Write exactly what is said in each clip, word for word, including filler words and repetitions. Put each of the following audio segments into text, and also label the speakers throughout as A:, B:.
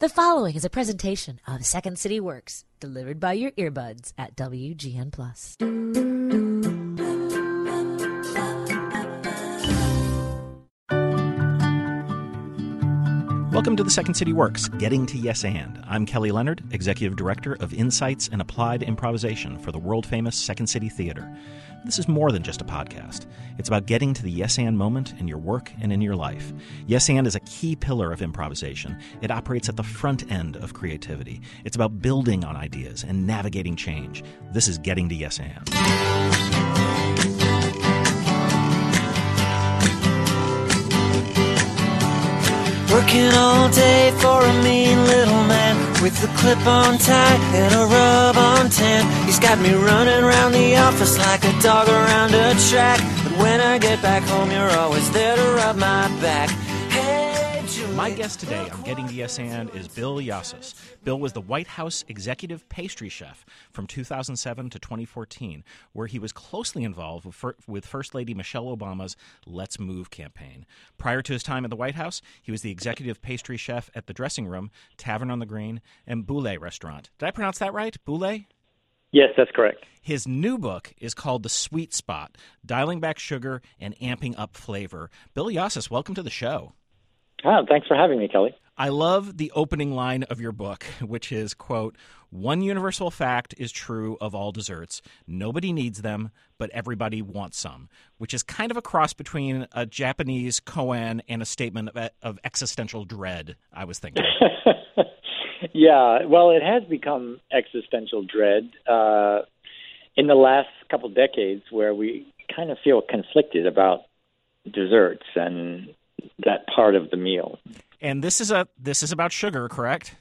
A: The following is a presentation of Second City Works, delivered by your earbuds at W G N Plus.
B: Welcome to the Second City Works, Getting to Yes And. I'm Kelly Leonard, Executive Director of Insights and Applied Improvisation for the world-famous Second City Theater. This is more than just a podcast. It's about getting to the yes and moment in your work and in your life. Yes and is a key pillar of improvisation. It operates at the front end of creativity. It's about building on ideas and navigating change. This is Getting to Yes And.
C: Working all day for a mean little man with a clip-on tie and a rub-on tan. He's got me running around the office like a dog around a track. But when I get back home, you're always there to rub my back. Hey, Julie.
B: My guest today on Getting to Yes And is Bill Yasus. Bill was the White House executive pastry chef from two thousand seven to twenty fourteen, where he was closely involved with, Fir- with First Lady Michelle Obama's Let's Move campaign. Prior to his time at the White House, he was the executive pastry chef at The Dressing Room, Tavern on the Green, and Boulé Restaurant. Did I pronounce that right? Boulé?
D: Yes, that's correct.
B: His new book is called The Sweet Spot, Dialing Back Sugar and Amping Up Flavor. Bill Yasus, welcome to the show.
D: Ah, thanks for having me, Kelly.
B: I love the opening line of your book, which is, quote, "One universal fact is true of all desserts. Nobody needs them, but everybody wants some," which is kind of a cross between a Japanese koan and a statement of, of existential dread, I was thinking.
D: Yeah, well, it has become existential dread uh, in the last couple decades, where we kind of feel conflicted about desserts and that part of the meal.
B: And this is a this is about sugar, correct?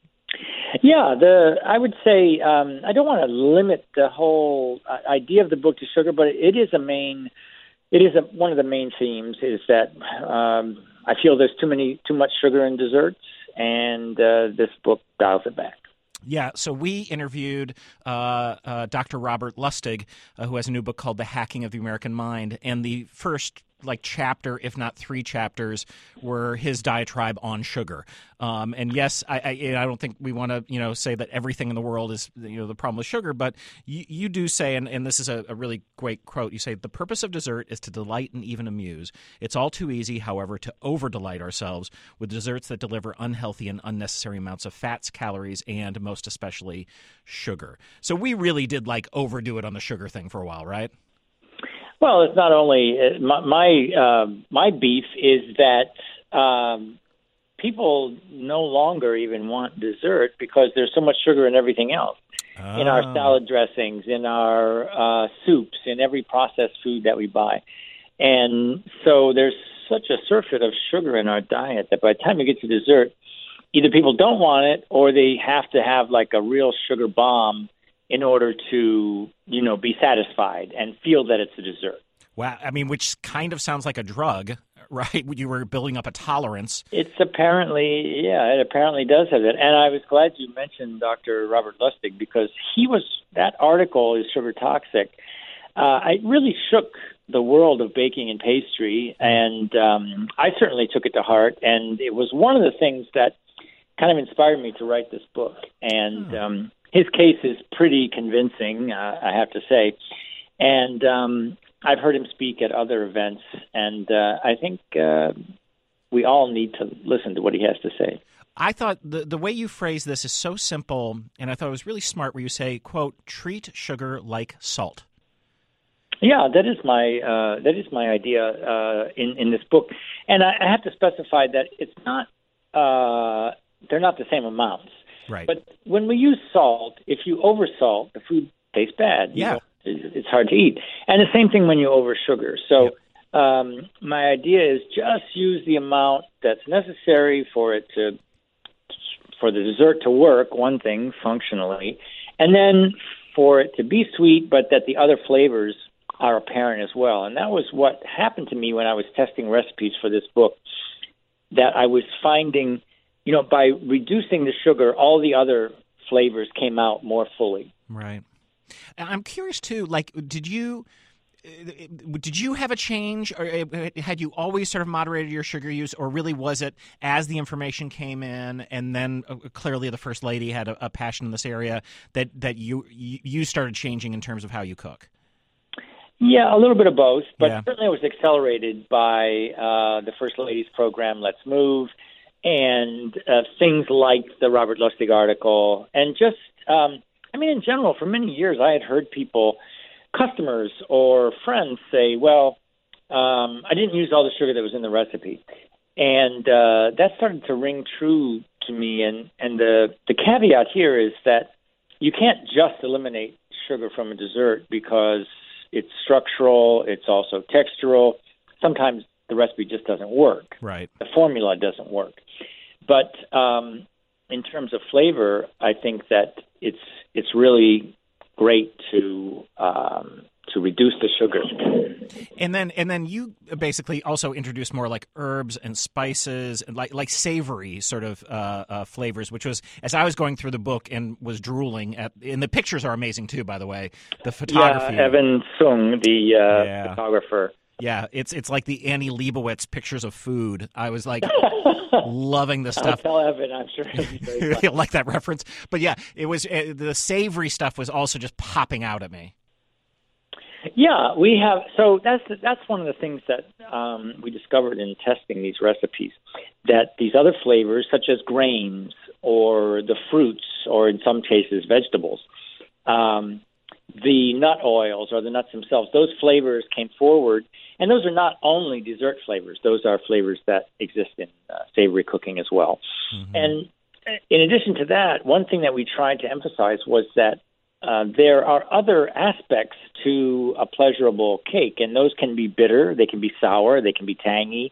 D: Yeah, the I would say um, I don't want to limit the whole uh, idea of the book to sugar, but it is a main. It is a, one of the main themes is that um, I feel there's too many too much sugar in desserts, and uh, this book dials it back.
B: Yeah, so we interviewed uh, uh, Doctor Robert Lustig, uh, who has a new book called The Hacking of the American Mind, and the first like chapter, if not three chapters, were his diatribe on sugar. Um, and yes, I, I, I don't think we want to, you know, say that everything in the world is, you know, the problem with sugar, but you, you do say, and, and this is a, a really great quote, you say, "The purpose of dessert is to delight and even amuse. It's all too easy, however, to over-delight ourselves with desserts that deliver unhealthy and unnecessary amounts of fats, calories, and most especially sugar." So we really did like overdo it on the sugar thing for a while, right?
D: Well, it's not only uh, my my, uh, my beef is that um, people no longer even want dessert because there's so much sugar in everything else, oh. in our salad dressings, in our uh, soups, in every processed food that we buy, and so there's such a surfeit of sugar in our diet that by the time you get to dessert, either people don't want it or they have to have like a real sugar bomb in order to, you know, be satisfied and feel that it's a dessert.
B: Wow. I mean, which kind of sounds like a drug, right? You were building up a tolerance.
D: It's apparently, yeah, it apparently does have it. And I was glad you mentioned Doctor Robert Lustig because he was, that article, Is Sugar Toxic? Uh, it really shook the world of baking and pastry. And um, I certainly took it to heart. And it was one of the things that kind of inspired me to write this book. And, oh. um, his case is pretty convincing, uh, I have to say. And um, I've heard him speak at other events, and uh, I think uh, we all need to listen to what he has to say.
B: I thought the the way you phrase this is so simple, and I thought it was really smart where you say, quote, "Treat sugar like salt."
D: Yeah, that is my uh, that is my idea uh, in, in this book. And I, I have to specify that it's not uh, they're not the same amounts.
B: Right.
D: But when we use salt, if you oversalt, the food tastes bad.
B: Yeah.
D: You know, it's hard to eat. And the same thing when you oversugar. So yep. um, my idea is just use the amount that's necessary for it to, for the dessert to work, one thing, functionally, and then for it to be sweet, but that the other flavors are apparent as well. And that was what happened to me when I was testing recipes for this book, that I was finding, you know, by reducing the sugar, all the other flavors came out more fully.
B: Right. And I'm curious, too, like, did you did you have a change, or had you always sort of moderated your sugar use, or really was it as the information came in, and then uh, clearly the First Lady had a, a passion in this area that that you you started changing in terms of how you cook?
D: Yeah, a little bit of both, but
B: Yeah.
D: certainly it was accelerated by uh, the First Lady's program, Let's Move, and uh, things like the Robert Lustig article, and just, um, I mean, in general, for many years I had heard people, customers or friends say, well, um, I didn't use all the sugar that was in the recipe. And uh, that started to ring true to me, and, and the, the caveat here is that you can't just eliminate sugar from a dessert because it's structural, it's also textural. Sometimes the recipe just doesn't work.
B: Right.
D: The formula doesn't work. But um, in terms of flavor, I think that it's it's really great to um, to reduce the sugar.
B: And then and then you basically also introduced more like herbs and spices and like like savory sort of uh, uh, flavors, which was, as I was going through the book and was drooling at, and the pictures are amazing too, by the way. The photography.
D: Yeah, Evan Sung, the uh,
B: Yeah.
D: photographer.
B: Yeah, it's it's like the Annie Leibovitz pictures of food. I was like loving the
D: I'll
B: stuff.
D: tell Evan, I'm sure he'll be very glad.
B: You'll like that reference. But yeah, it was uh, the savory stuff was also just popping out at me.
D: Yeah, we have. So that's that's one of the things that um, we discovered in testing these recipes, that these other flavors, such as grains or the fruits, or in some cases vegetables, um, the nut oils or the nuts themselves, those flavors came forward, and those are not only dessert flavors; those are flavors that exist in uh, savory cooking as well. Mm-hmm. And in addition to that, one thing that we tried to emphasize was that Uh, there are other aspects to a pleasurable cake, and those can be bitter, they can be sour, they can be tangy.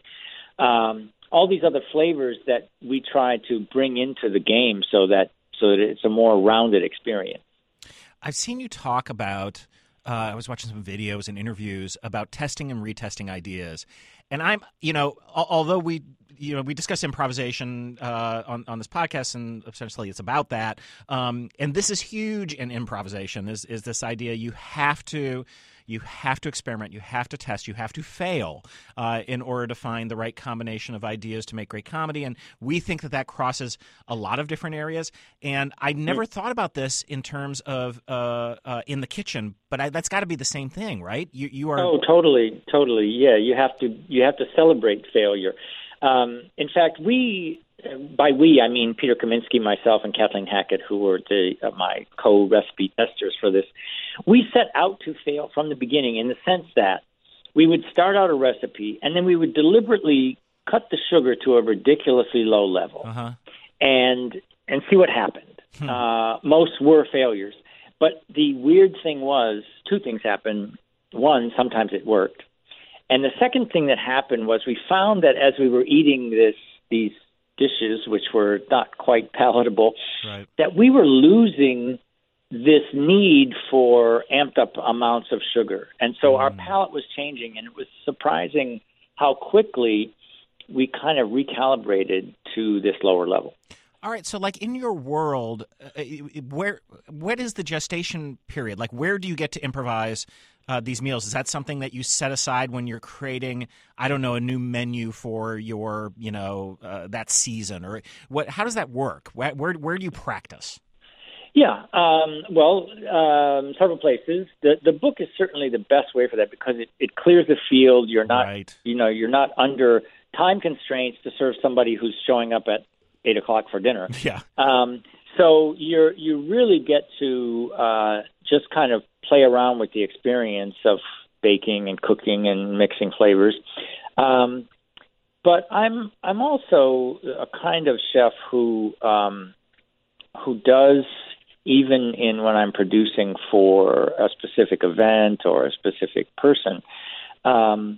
D: Um, all these other flavors that we try to bring into the game so that so that it's a more rounded experience.
B: I've seen you talk about, uh, I was watching some videos and interviews about testing and retesting ideas. And I'm, you know, al- although we, you know, we discuss improvisation uh, on, on this podcast, and essentially it's about that. Um, and this is huge in improvisation, is, is this idea you have to, you have to experiment, you have to test, you have to fail uh, in order to find the right combination of ideas to make great comedy. And we think that that crosses a lot of different areas. And I never mm. thought about this in terms of uh, uh, in the kitchen, but I, that's got to be the same thing, right? You, you are.
D: Oh, totally, totally. Yeah, you have to you have to celebrate failure. Um, in fact, we, by we, I mean Peter Kaminsky, myself, and Kathleen Hackett, who were the, uh, my co-recipe testers for this. We set out to fail from the beginning in the sense that we would start out a recipe, and then we would deliberately cut the sugar to a ridiculously low level
B: uh-huh.
D: and and see what happened. Hmm. Uh, most were failures. But the weird thing was, two things happened. One, sometimes it worked. And the second thing that happened was we found that as we were eating this these dishes, which were not quite palatable,
B: right.
D: that we were losing this need for amped up amounts of sugar. And so mm. our palate was changing, and it was surprising how quickly we kind of recalibrated to this lower level.
B: All right, so like in your world, uh, where what is the gestation period? Like, where do you get to improvise uh, these meals? Is that something that you set aside when you're creating, I don't know, a new menu for your, you know, uh, that season, or what? How does that work? Where where, where do you practice?
D: Yeah, um, well, um, several places. The the book is certainly the best way for that because it, it clears the field. You're not,
B: right.
D: you know, you're not under time constraints to serve somebody who's showing up at eight o'clock for dinner.
B: Yeah.
D: Um, so you're you really get to uh, just kind of play around with the experience of baking and cooking and mixing flavors. Um, but I'm I'm also a kind of chef who um, who does, even in when I'm producing for a specific event or a specific person, um,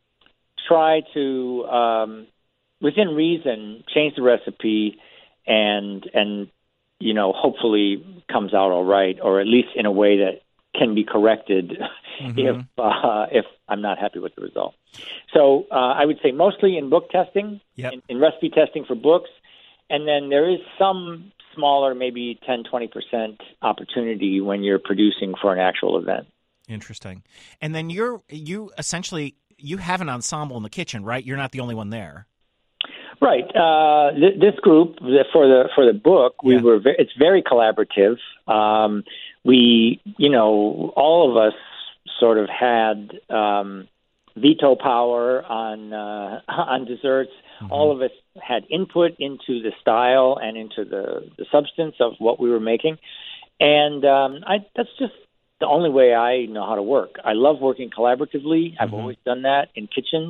D: try to um, within reason, change the recipe and, and, you know, hopefully comes out all right, or at least in a way that can be corrected mm-hmm. if, uh, if I'm not happy with the result. So uh, I would say mostly in book testing,
B: yep.
D: in, in recipe testing for books, and then there is some smaller, maybe ten, twenty percent opportunity when you're producing for an actual event.
B: Interesting. And then you're you essentially you have an ensemble in the kitchen, right? You're not the only one there.
D: Right. Uh, th- this group for the for the book, we
B: Yeah.
D: were. Ve- it's very collaborative. Um, we, you know, all of us sort of had um, veto power on uh, on desserts. Mm-hmm. All of us had input into the style and into the, the substance of what we were making, and um, I, that's just the only way I know how to work. I love working collaboratively. I've
B: Mm-hmm.
D: always done that in kitchens.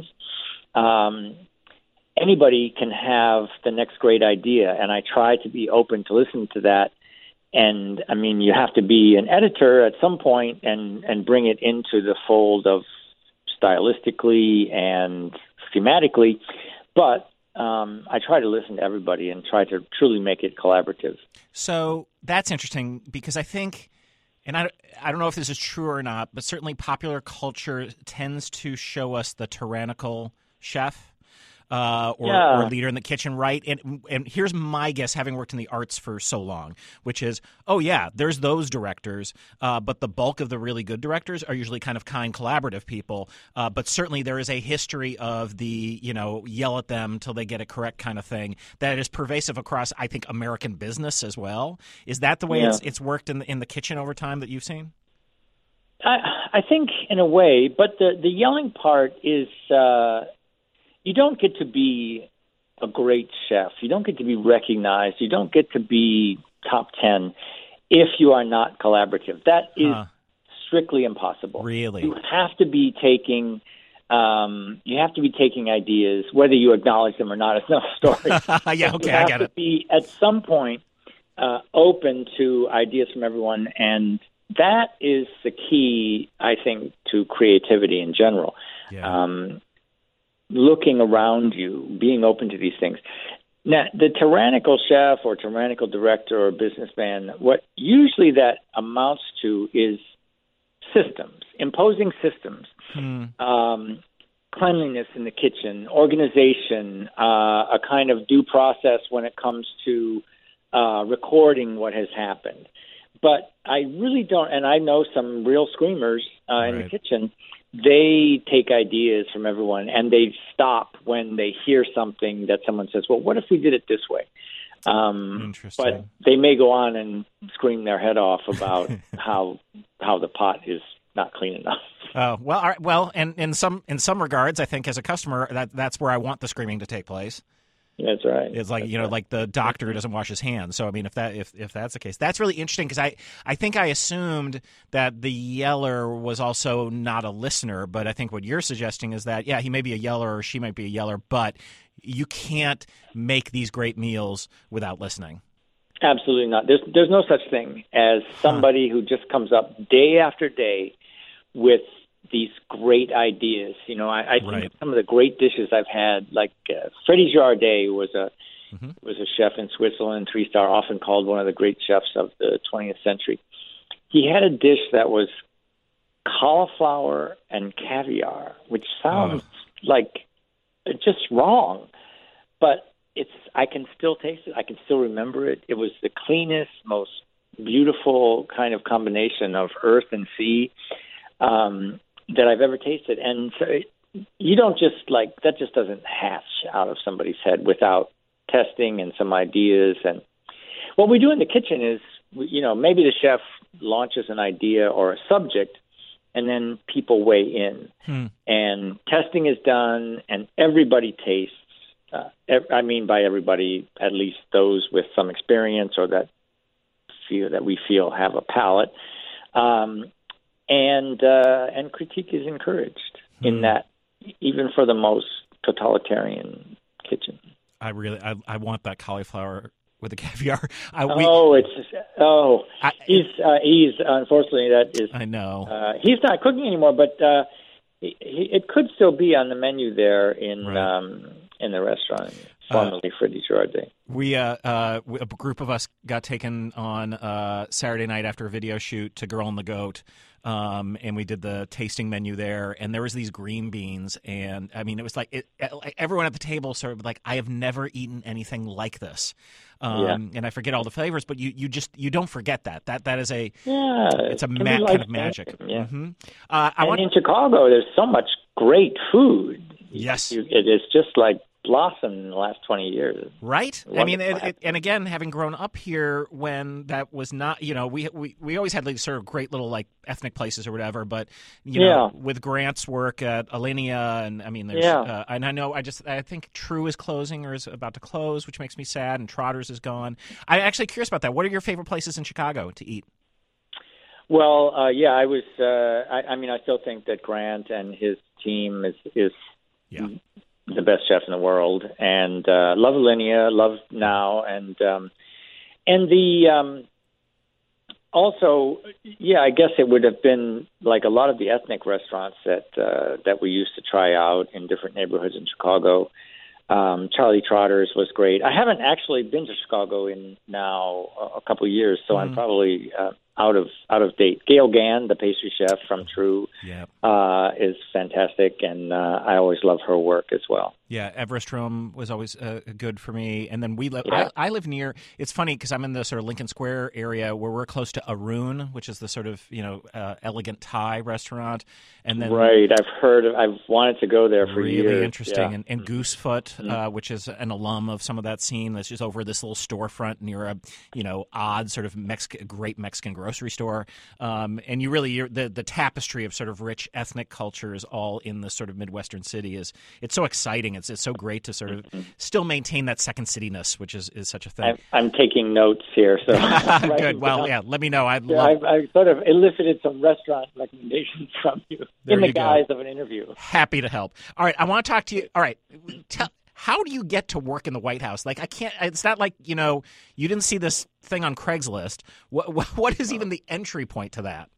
D: Um, anybody can have the next great idea, and I try to be open to listen to that. And, I mean, you have to be an editor at some point and, and bring it into the fold of stylistically and thematically. But um, I try to listen to everybody and try to truly make it collaborative.
B: So that's interesting because I think, and I, I don't know if this is true or not, but certainly popular culture tends to show us the tyrannical chef. Uh, or,
D: Yeah.
B: or leader in the kitchen, right? And and here's my guess, having worked in the arts for so long, which is, oh yeah, there's those directors, uh, but the bulk of the really good directors are usually kind of kind, collaborative people. Uh, but certainly there is a history of the, you know, yell at them till they get it correct kind of thing that is pervasive across, I think, American business as well. Is that the way
D: Yeah.
B: it's it's worked in the, in the kitchen over time that you've seen?
D: I, I think in a way, but the, the yelling part is uh, you don't get to be a great chef. You don't get to be recognized. You don't get to be top ten if you are not collaborative. That is
B: Huh.
D: strictly impossible.
B: Really?
D: You have to be taking um, you have to be taking ideas, whether you acknowledge them or not. It's another story.
B: Yeah, okay,
D: you
B: I
D: have
B: get
D: to
B: it.
D: be at some point uh, open to ideas from everyone, and that is the key, I think, to creativity in general.
B: Yeah.
D: Um, looking around you, being open to these things. Now, the tyrannical chef or tyrannical director or businessman, what usually that amounts to is systems, imposing systems,
B: Hmm.
D: um, cleanliness in the kitchen, organization, uh, a kind of due process when it comes to uh, recording what has happened. But I really don't, and I know some real screamers uh, in the
B: Right.
D: kitchen. They take ideas from everyone, and they stop when they hear something that someone says, well, what if we did it this way? Um,
B: Interesting.
D: but they may go on and scream their head off about how how the pot is not clean enough.
B: Oh, well, all right, well, and in some in some regards, I think as a customer, that that's where I want the screaming to take place.
D: That's right.
B: It's like,
D: That's
B: you know,
D: right.
B: like the doctor who doesn't wash his hands. So, I mean, if that if, if that's the case, that's really interesting because I, I think I assumed that the yeller was also not a listener. But I think what you're suggesting is that, yeah, he may be a yeller or she might be a yeller, but you can't make these great meals without listening.
D: Absolutely not. There's there's no such thing as somebody who just comes up day after day with these great ideas. You know, I, I think
B: Right.
D: of some of the great dishes I've had, like uh, Freddie Jardet was a
B: Mm-hmm.
D: was a chef in Switzerland, three star, often called one of the great chefs of the twentieth century. He had a dish that was cauliflower and caviar, which sounds like just wrong, but it's I can still taste it. I can still remember it. It was the cleanest, most beautiful kind of combination of earth and sea um, that I've ever tasted. And so it, you don't just like that just doesn't hatch out of somebody's head without testing and some ideas. And what we do in the kitchen is, you know, maybe the chef launches an idea or a subject, and then people weigh in.
B: Hmm.
D: And testing is done, and everybody tastes. Uh, ev- I mean, by everybody, at least those with some experience or that feel that we feel have a palate. Um, and uh, and critique is encouraged
B: Hmm.
D: in that, even for the most totalitarian kitchen.
B: I really, I, I want that cauliflower with the caviar. I, we,
D: Oh, it's oh,
B: I,
D: he's uh, he's unfortunately that is
B: I know.
D: uh, he's not cooking anymore, but uh, he, he, it could still be on the menu there in
B: Right.
D: um, in the restaurant, formerly Freddie Jardet.
B: We, uh, uh, we- a group of us got taken on uh, Saturday night after a video shoot to Girl and the Goat, um, and we did the tasting menu there. And there was these green beans, and I mean, it was like it, like everyone at the table sort of like, I have never eaten anything like this. um,
D: yeah.
B: and I forget all the flavors, but you, you just you don't forget that. That that is a
D: yeah,
B: it's a
D: it
B: ma-
D: like
B: kind of magic.
D: Yeah.
B: Mm-hmm. Uh, I
D: and
B: want
D: in Chicago, there's so much great food.
B: yes,
D: You, it is just like blossomed in the last twenty years.
B: right? I mean, it,
D: Wonderful.
B: it, and again, having grown up here when that was not, you know, we we, we always had like sort of great little like ethnic places or whatever, but you know,
D: Yeah.
B: with Grant's work at Alinea, and I mean, there's,
D: Yeah.
B: uh, and I know I just I think True is closing or is about to close, which makes me sad, and Trotters is gone. I'm actually curious about that. What are your favorite places in Chicago to eat?
D: Well, uh, yeah, I was. Uh, I, I mean, I still think that Grant and his team is is
B: Yeah.
D: the best chef in the world, and uh, love Alinea, love Now, and um, and the um, also, yeah, I guess it would have been like a lot of the ethnic restaurants that uh, that we used to try out in different neighborhoods in Chicago. Um, Charlie Trotter's was great. I haven't actually been to Chicago in now a, a couple of years, so I'm probably uh, out of out of date. Gail Gann, the pastry chef from True,
B: Yeah.
D: uh, is fantastic, and uh, I always love her work as well.
B: Yeah, Everest Room was always uh, good for me, and then we live.
D: Yeah.
B: I, I live near. It's funny because I'm in the sort of Lincoln Square area where we're close to Arun, which is the sort of you know uh, elegant Thai restaurant, and then
D: Right, I've heard. Of, I've wanted to go there for
B: really
D: years.
B: interesting,
D: Yeah.
B: and, and Goosefoot, uh, which is an alum of some of that scene. That's just over this little storefront near a you know odd sort of Mexican, great Mexican grocery store, um, and you really you're, the the tapestry of sort of rich ethnic cultures all in this sort of Midwestern city is it's so exciting. It's it's so great to sort of still maintain that second cityness, which is, is such a thing.
D: I'm, I'm taking notes here. So
B: Good. Well, yeah. Let me know. I'd
D: Yeah,
B: love.
D: I've, I've sort of elicited some restaurant recommendations from you
B: There
D: in the
B: you go.
D: guise of an interview.
B: Happy to help. All right. I want to talk to you. All right. Tell. How do you get to work in the White House? Like, I can't. It's not like you know. You didn't see this thing on Craigslist. What What, what is even the entry point to that?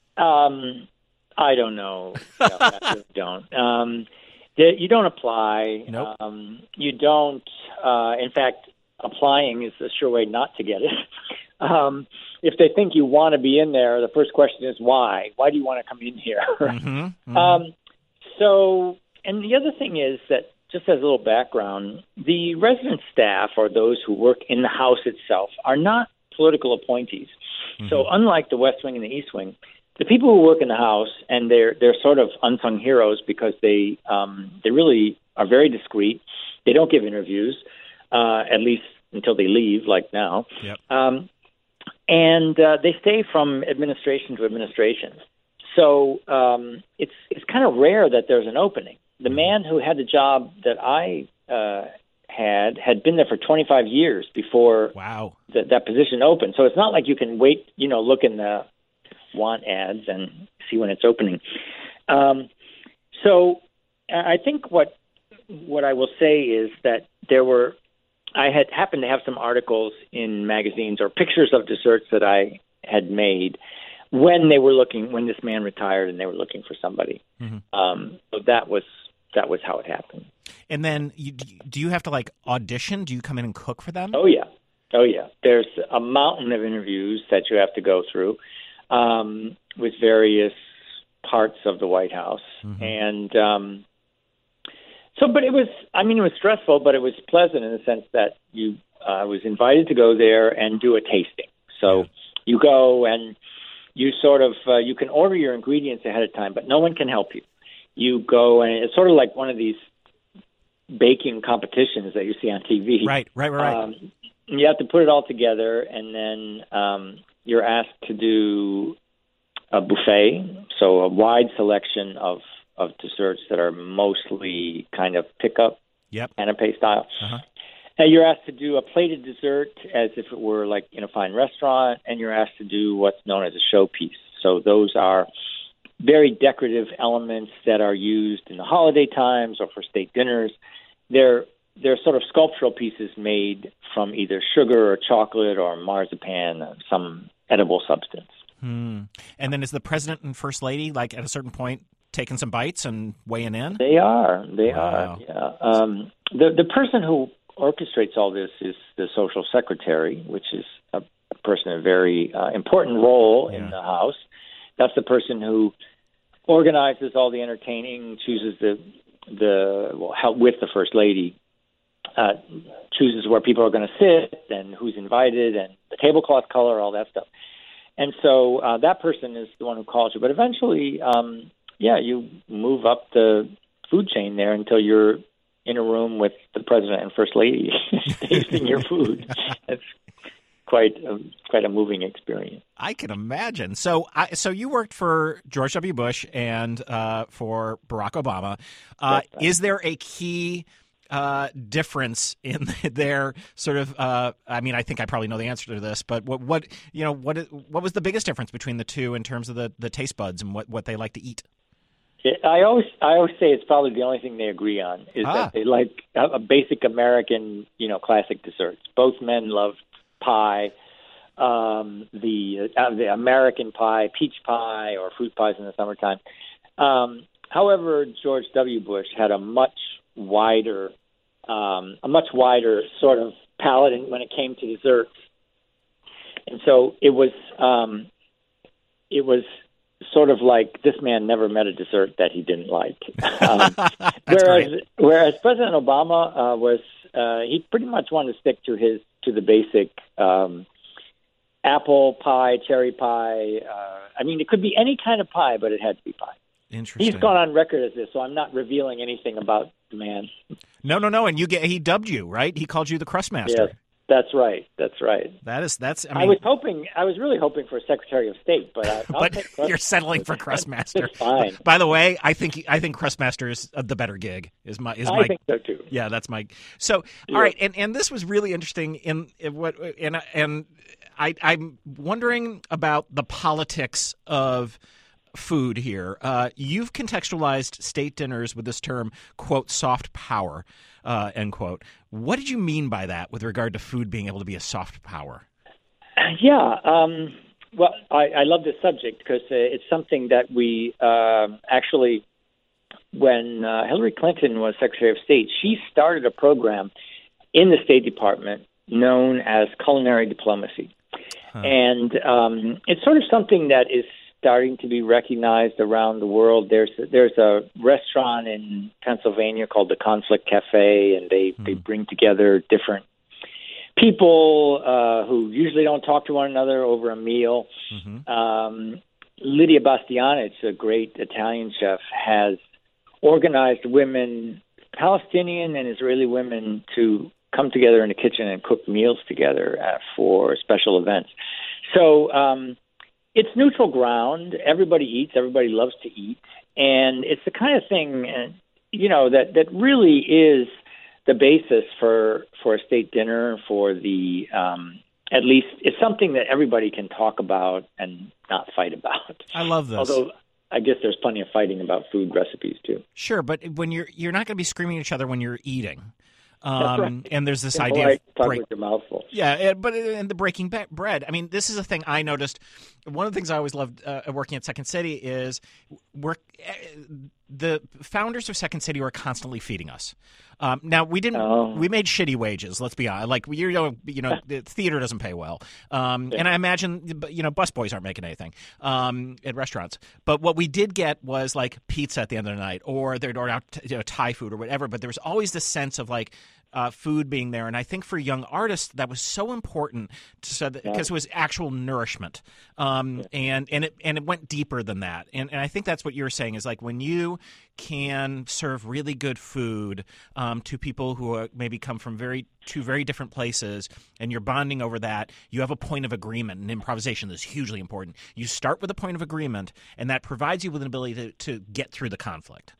D: Um, I don't know. No, I really don't. Um, the- you don't apply.
B: Nope.
D: Um, you don't. Uh, in fact, applying is a sure way not to get it. Um, if they think you want to be in there, the first question is why? Why do you want to come in here?
B: Mm-hmm, mm-hmm.
D: Um, so, and the other thing is that, just as a little background, the resident staff or those who work in the House itself are not political appointees. Mm-hmm. So, unlike the West Wing and the East Wing, the people who work in the House, and they're they're sort of unsung heroes because they um, they really are very discreet. They don't give interviews, uh, at least until they leave, like now.
B: Yep.
D: Um, and uh, they stay from administration to administration. So um, it's it's kind of rare that there's an opening. The man who had the job that I uh, had had been there for twenty-five years before
B: Wow.
D: th- that position opened. So it's not like you can wait, you know, look in the want ads and see when it's opening. Um, so I think what what I will say is that there were I had happened to have some articles in magazines or pictures of desserts that I had made when they were looking, when this man retired and they were looking for somebody.
B: Mm-hmm.
D: Um, so that was that was how it happened.
B: And then, you, do you have to like audition? Do you come in and cook for them?
D: Oh yeah, oh yeah. There's a mountain of interviews that you have to go through um, with various parts of the White House,
B: Mm-hmm.
D: and um, so. But it was, I mean, it was stressful, but it was pleasant in the sense that you uh, was invited to go there and do a tasting. So you go and you sort of uh, you can order your ingredients ahead of time, but no one can help you. You go and it's sort of like one of these baking competitions that you see on T V.
B: Right, right, right. right.
D: Um, you have to put it all together, and then um, you're asked to do a buffet, so a wide selection of, of desserts that are mostly kind of pickup,
B: Yep.
D: canapé style.
B: Uh-huh.
D: And you're asked to do a plated dessert as if it were like in a fine restaurant, and you're asked to do what's known as a showpiece. So those are very decorative elements that are used in the holiday times or for state dinners. They're they're sort of sculptural pieces made from either sugar or chocolate or marzipan, or some edible substance.
B: Hmm. And then is the president and first lady, like at a certain point, taking some bites and weighing in?
D: They are. They
B: Wow.
D: are. Yeah. Um, the the person who orchestrates all this is the social secretary, which is a, a person in a very uh, important role
B: Yeah.
D: in the House. That's the person who organizes all the entertaining, chooses the the well, help with the first lady, uh, chooses where people are going to sit and who's invited and the tablecloth color, all that stuff. And so uh, that person is the one who calls you. But eventually, um, yeah, you move up the food chain there until you're in a room with the president and first lady tasting your food. It's quite a, quite a moving experience.
B: I can imagine. So, I, so you worked for George W. Bush and uh, for Barack Obama. Uh,
D: right.
B: Is there a key uh, difference in their sort of? Uh, I mean, I think I probably know the answer to this, but what, what you know, what what was the biggest difference between the two in terms of the, the taste buds and what, what they like to eat?
D: I always I always say it's probably the only thing they agree on is
B: ah.
D: that they like a, a basic American, you know, classic desserts. Both men love pie, um, the uh, the American pie, peach pie, or fruit pies in the summertime. Um, however, George W. Bush had a much wider, um, a much wider sort of palate when it came to desserts, and so it was um, it was. sort of like this man never met a dessert that he didn't like. Um, whereas,
B: great.
D: whereas President Obama uh, was, uh, he pretty much wanted to stick to his to the basic um, apple pie, cherry pie. Uh, I mean, it could be any kind of pie, but it had to be pie.
B: Interesting.
D: He's gone on record as this, so I'm not revealing anything about the man.
B: No, no, no. And you get he dubbed you, right? He called you the crust master.
D: Yes. That's right. That's right.
B: That is that's. I, mean,
D: I was hoping. I was really hoping for Secretary of State, but I, I'll
B: but
D: take crust
B: you're settling for Crustmaster.
D: It's fine.
B: By the way, I think I think Crustmaster is the better gig. Is my is
D: I
B: my.
D: think so too.
B: Yeah, that's my. So
D: Yeah.
B: all right, and, and this was really interesting in, in what and and I I'm wondering about the politics of food here. Uh, you've contextualized state dinners with this term, quote, soft power, uh, end quote. What did you mean by that with regard to food being able to be a soft power?
D: Yeah. Um, well, I, I love this subject because uh, it's something that we uh, actually, when uh, Hillary Clinton was Secretary of State, she started a program in the State Department known as culinary diplomacy. Huh. And um, it's sort of something that is starting to be recognized around the world. There's there's a restaurant in Pennsylvania called the Conflict Cafe, and they, mm. they bring together different people uh, who usually don't talk to one another over a meal. Mm-hmm. Um, Lydia Bastianich, a great Italian chef, has organized women, Palestinian and Israeli women, to come together in a kitchen and cook meals together uh, for special events. So um, it's neutral ground. Everybody eats. Everybody loves to eat. And it's the kind of thing, uh, you know, that, that really is the basis for, for a state dinner, for the, um, at least it's something that everybody can talk about and not fight about.
B: I love this.
D: Although I guess there's plenty of fighting about food recipes too.
B: Sure, but when you're you're not going to be screaming at each other when you're eating. Um,
D: That's right.
B: And there's this
D: It's
B: idea
D: like
B: of
D: talk
B: break-
D: with your mouth full.
B: Yeah, but and the breaking be- bread. I mean, this is a thing I noticed. One of the things I always loved uh, working at Second City is we're, uh, the founders of Second City were constantly feeding us. Um, now we didn't.
D: Oh.
B: We made shitty wages. Let's be honest. Like you know, you know, the theater doesn't pay well, um,
D: Yeah.
B: and I imagine you know, busboys aren't making anything um, at restaurants. But what we did get was like pizza at the end of the night, or they'd order out you know, Thai food or whatever. But there was always this sense of like. Uh, food being there, and I think for young artists that was so important to, so that, because it was actual nourishment, um, yeah. and and it and it went deeper than that. And and I think that's what you're saying is like when you can serve really good food um, to people who are, maybe come from very two very different places, and you're bonding over that. You have a point of agreement, and improvisation is hugely important. You start with a point of agreement, and that provides you with an ability to, to get through the conflict.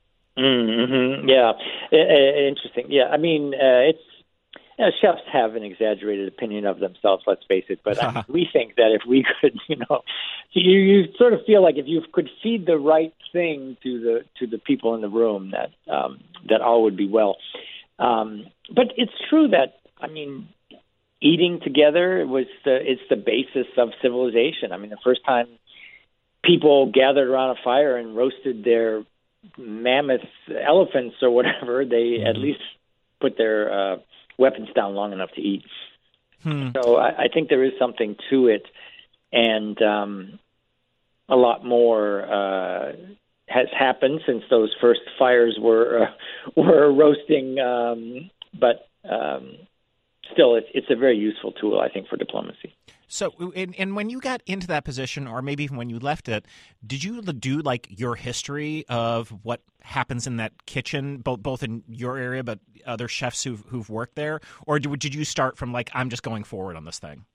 D: Mm-hmm. Yeah, uh, interesting. Yeah, I mean, uh, it's you know, chefs have an exaggerated opinion of themselves. Let's face it. But I mean, we think that if we could, you know, you, you sort of feel like if you could feed the right thing to the to the people in the room, that um, that all would be well. Um, but it's true that I mean, eating together was the it's the basis of civilization. I mean, the first time people gathered around a fire and roasted their mammoth elephants or whatever, they mm-hmm. at least put their uh, weapons down long enough to eat. Hmm. So I, I think there is something to it, and um, a lot more uh, has happened since those first fires were uh, were roasting um, but um, still, it's it's a very useful tool, I think, for diplomacy.
B: So, and, and when you got into that position, or maybe even when you left it, did you do like your history of what happens in that kitchen, both both in your area, but other chefs who've who've worked there, or did, did you start from like, I'm just going forward on this thing?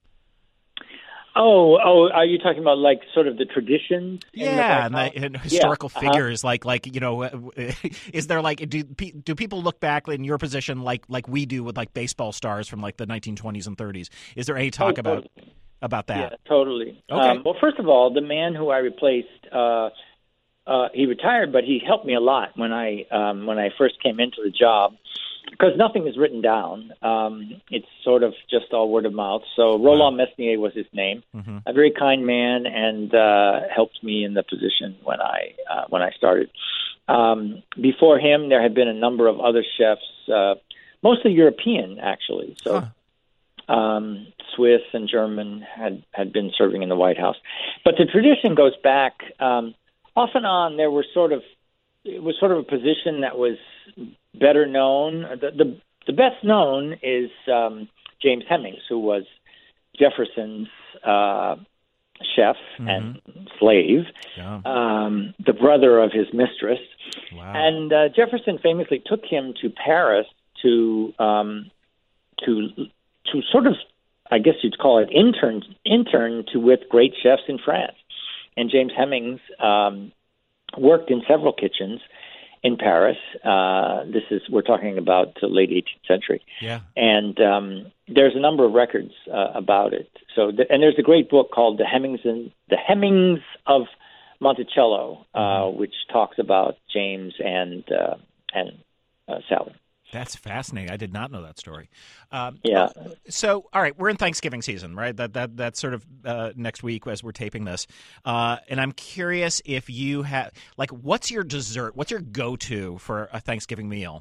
D: Oh, oh, are you talking about like sort of the traditions?
B: Yeah,
D: in the
B: and, the, and historical
D: yeah,
B: figures, uh-huh. like like you know, is there like do do people look back in your position like like we do with like baseball stars from like the nineteen twenties and thirties? Is there any talk
D: oh,
B: about
D: totally.
B: about that?
D: Yeah, totally.
B: Okay.
D: Um, well, first of all, the man who I replaced, uh, uh, he retired, but he helped me a lot when I um, when I first came into the job. Because nothing is written down. Um, it's sort of just all word of mouth. So Roland wow. Mesnier was his name, mm-hmm. a very kind man, and uh, helped me in the position when I uh, when I started. Um, before him, there had been a number of other chefs, uh, mostly European, actually. So huh. um, Swiss and German had, had been serving in the White House. But the tradition goes back um, off and on. There were sort of it was sort of a position that was better known. The, the the best known is um, James Hemings, who was Jefferson's uh, chef mm-hmm. and slave, yeah. um, the brother of his mistress. Wow. And uh, Jefferson famously took him to Paris to um, to to sort of, I guess you'd call it, intern intern to with great chefs in France. And James Hemings um, worked in several kitchens in Paris. Uh, this is, we're talking about the late eighteenth century. Yeah. And um, there's a number of records uh, about it. So, th- and there's a great book called The Hemings and The Hemings of Monticello, uh, mm-hmm. which talks about James and uh, and uh, Sally.
B: That's fascinating. I did not know that story. Um,
D: yeah.
B: So, all right, we're in Thanksgiving season, right? That that that's sort of uh, next week as we're taping this. Uh, and I'm curious if you have, like, what's your dessert? What's your go-to for a Thanksgiving meal?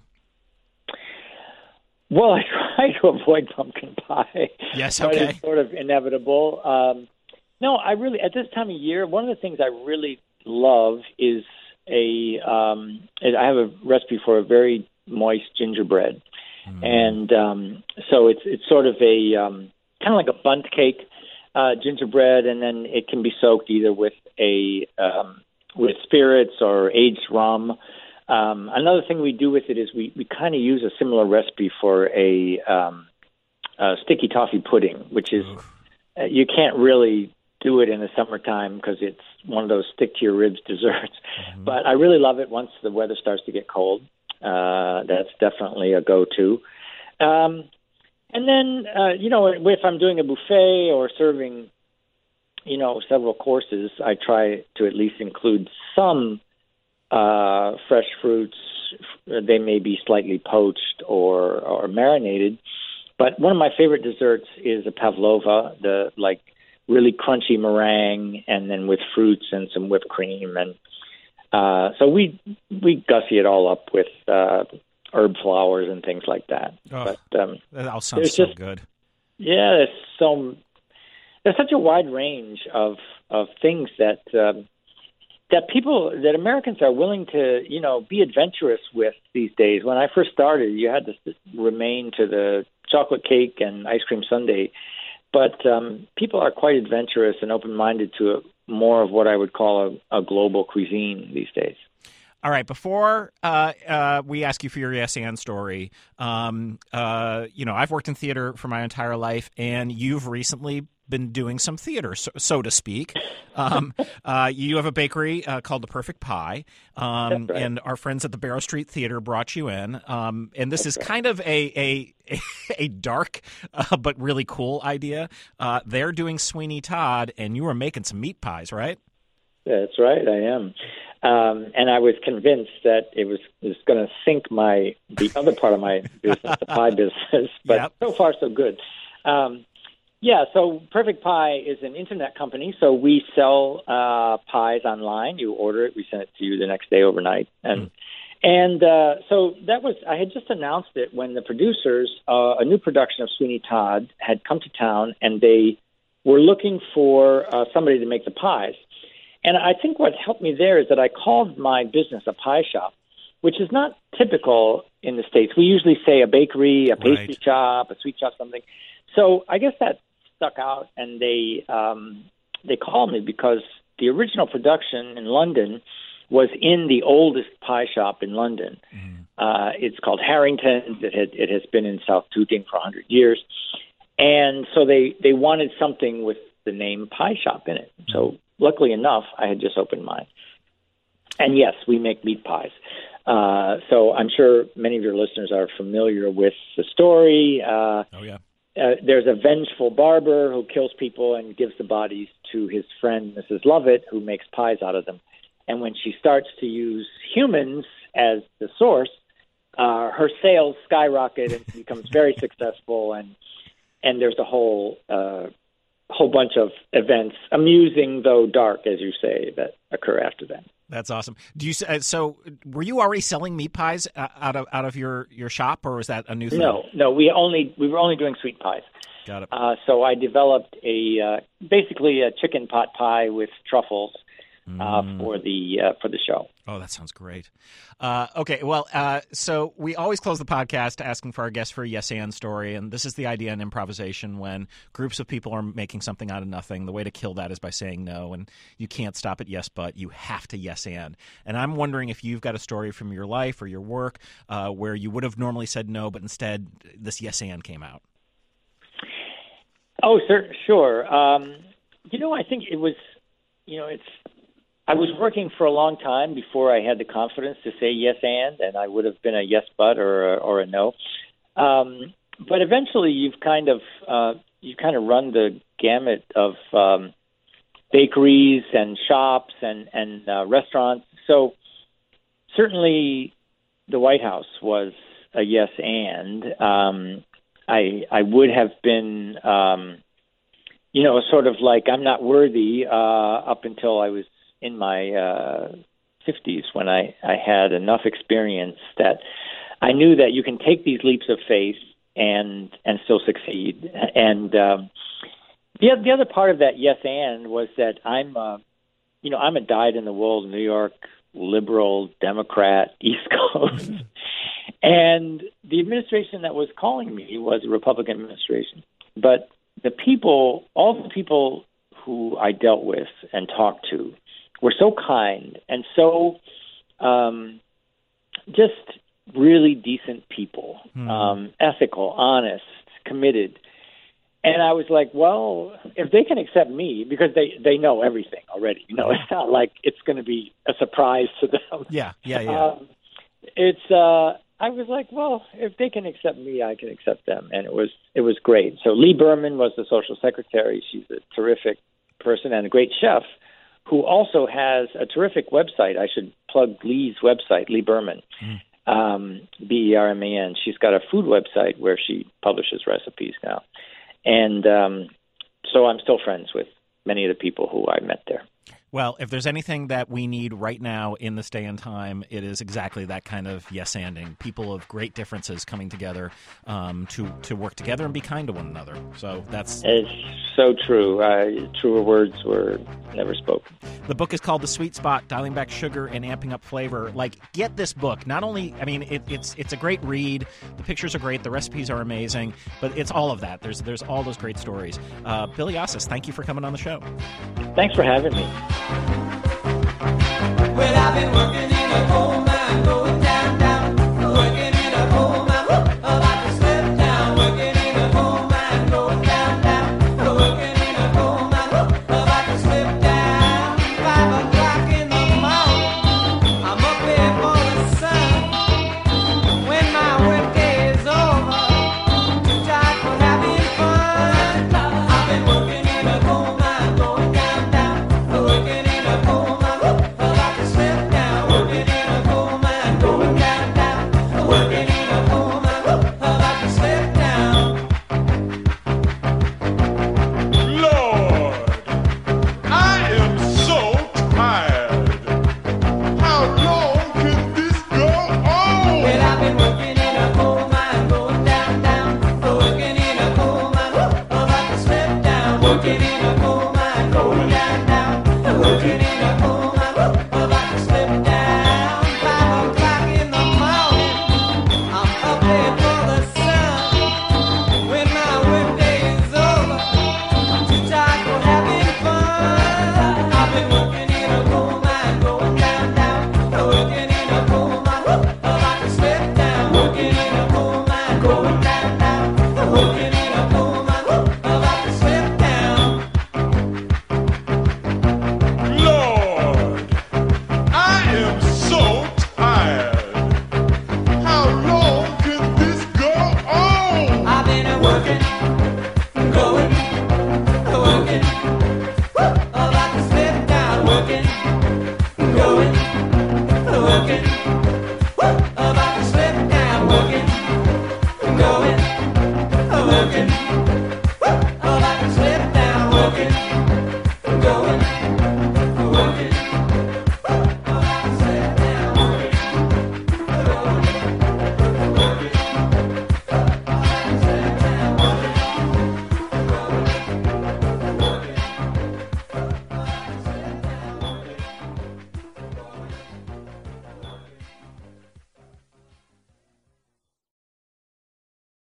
D: Well, I try to avoid pumpkin pie.
B: Yes, okay.
D: But it's sort of inevitable. Um, no, I really, at this time of year, one of the things I really love is a, um, I have a recipe for a very moist gingerbread. Mm. And um, so it's it's sort of a um, kind of like a bundt cake uh, gingerbread, and then it can be soaked either with a um, with spirits or aged rum. Um, another thing we do with it is we, we kind of use a similar recipe for a, um, a sticky toffee pudding, which is uh, you can't really do it in the summertime because it's one of those stick to your ribs desserts. Mm-hmm. But I really love it once the weather starts to get cold. Uh, that's definitely a go-to. Um, and then, uh, you know, if I'm doing a buffet or serving, you know, several courses, I try to at least include some uh, fresh fruits. They may be slightly poached or, or marinated. But one of my favorite desserts is a pavlova, the, like, really crunchy meringue, and then with fruits and some whipped cream. And Uh, so we we gussy it all up with uh, herb flowers and things like that.
B: Oh,
D: but um,
B: that all sounds so just, good.
D: Yeah, there's so there's such a wide range of of things that um, that people that Americans are willing to you know be adventurous with these days. When I first started, you had to remain to the chocolate cake and ice cream sundae, but um, people are quite adventurous and open-minded to it. More of what I would call a, a global cuisine these days.
B: All right. Before uh, uh, we ask you for your yes and story, um, uh, you know, I've worked in theater for my entire life, and you've recently been doing some theater, so, so to speak. Um, uh, you have a bakery uh, called The Perfect Pie, um, right. and our friends at the Barrow Street Theater brought you in. Um, and this That's is right. kind of a a, a dark uh, but really cool idea. Uh, they're doing Sweeney Todd, and you are making some meat pies, right?
D: That's right, I am. Um, and I was convinced that it was, was going to sink my the other part of my business, the pie business. But yep. so far, so good. Um, Yeah, so Perfect Pie is an internet company, so we sell uh, pies online. You order it, we send it to you the next day overnight. And mm. and uh, so that was, I had just announced it when the producers, uh, a new production of Sweeney Todd had come to town, and they were looking for uh, somebody to make the pies. And I think what helped me there is that I called my business a pie shop, which is not typical in the States. We usually say a bakery, a pastry
B: Right.
D: shop, a sweet shop, something. So I guess that stuck out, and they um, they called me because the original production in London was in the oldest pie shop in London. Mm. Uh, it's called Harrington's. It had it has been in South Tooting for one hundred years. And so they, they wanted something with the name Pie Shop in it. So luckily enough, I had just opened mine. And yes, we make meat pies. Uh, so I'm sure many of your listeners are familiar with the story. Uh,
B: oh, yeah.
D: Uh, there's a vengeful barber who kills people and gives the bodies to his friend, Missus Lovett, who makes pies out of them. And when she starts to use humans as the source, uh, her sales skyrocket and she becomes very successful. And and there's a whole uh, whole bunch of events, amusing though dark, as you say, that occur after that.
B: That's awesome. Do you uh, so? Were you already selling meat pies uh, out of out of your, your shop, or was that a new thing?
D: No, no. We only we were only doing sweet pies.
B: Got it.
D: Uh, so I developed a uh, basically a chicken pot pie with truffles uh,
B: Mm.
D: for the uh, for the show.
B: Oh, that sounds great. Uh, okay, well, uh, so we always close the podcast asking for our guests for a yes and story, and this is the idea in improvisation when groups of people are making something out of nothing. The way to kill that is by saying no, and you can't stop at yes but. You have to yes and. And I'm wondering if you've got a story from your life or your work uh, where you would have normally said no, but instead this yes and came out.
D: Oh, sir, sure. Um, you know, I think it was, you know, it's. I was working for a long time before I had the confidence to say yes and, and I would have been a yes but or a, or a no. Um, but eventually, you've kind of uh, you kind of run the gamut of um, bakeries and shops and and uh, restaurants. So certainly, the White House was a yes and. Um, I I would have been, um, you know, sort of like I'm not worthy uh, up until I was in my uh, fifties when I, I had enough experience that I knew that you can take these leaps of faith and and still succeed. And um, the the other part of that yes and was that I'm uh, you know I'm a dyed in the wool New York liberal Democrat East Coast, and the administration that was calling me was a Republican administration, but the people, all the people who I dealt with and talked to, were so kind and so um, just really decent people, mm. um, ethical, honest, committed. And I was like, well, if they can accept me, because they, they know everything already. You know, it's not like it's going to be a surprise to them.
B: Yeah, yeah, yeah.
D: Um, it's. Uh, I was like, well, if they can accept me, I can accept them, and it was it was great. So Lee Berman was the social secretary. She's a terrific person and a great chef, who also has a terrific website. I should plug Lee's website, Lee Berman, mm. um, B E R M A N. She's got a food website where she publishes recipes now. And um, so I'm still friends with many of the people who I met there.
B: Well, if there's anything that we need right now in this day and time, it is exactly that kind of yes-anding. People of great differences coming together um, to, to work together and be kind to one another. So that's...
D: It's so true. Uh, truer words were never spoken.
B: The book is called The Sweet Spot, Dialing Back Sugar and Amping Up Flavor. Like, get this book. Not only, I mean, it, it's it's a great read. The pictures are great. The recipes are amazing. But it's all of that. There's, there's all those great stories. Uh, Bill Yasas, thank you for coming on the show.
D: Thanks for having me.
C: Well, I've been working in a coal mine, going down, down, working in a coal mine, about to slip down, working in a coal mine, going down, down, working in a coal mine, about to slip down. Five o'clock in the morning, I'm up here for the sun. When my workday is over, too tired for having fun. I've been working in a coal mine, going down, down, working in a coal mine. Working in a coal mine, going down.